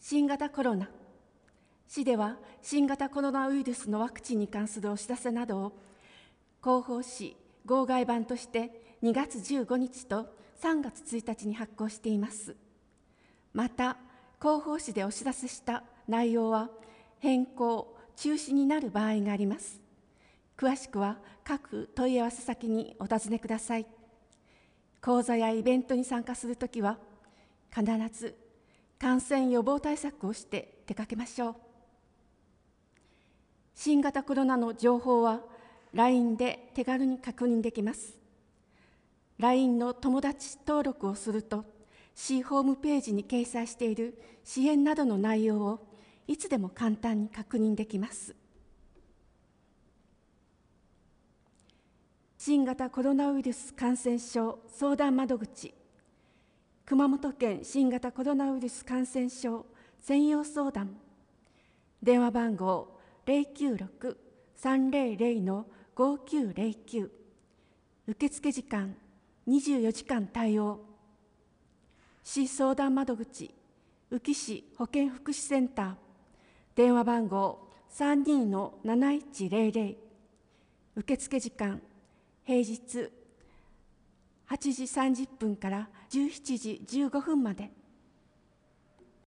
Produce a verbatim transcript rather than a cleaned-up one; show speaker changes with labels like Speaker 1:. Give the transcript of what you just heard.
Speaker 1: 新型コロナ。市では新型コロナウイルスのワクチンに関するお知らせなどを広報誌号外版としてにがつじゅうごにちとさんがつついたちに発行しています。また、広報誌でお知らせした内容は変更、中止になる場合があります。詳しくは各問い合わせ先にお尋ねください。講座やイベントに参加するときは、必ず感染予防対策をして出かけましょう。新型コロナの情報は ライン で手軽に確認できます。ライン の友達登録をすると、市ホームページに掲載している支援などの内容をいつでも簡単に確認できます。新型コロナウイルス感染症相談窓口、熊本県新型コロナウイルス感染症専用相談、電話番号 ゼロきゅうろく さんゼロゼロ ごきゅうゼロきゅう、受付時間にじゅうよじかん対応、市相談窓口、宇城市保健福祉センター、電話番号 さんにー なないちゼロゼロ、受付時間、平日はちじさんじゅっぷんからじゅうしちじじゅうごふんまで。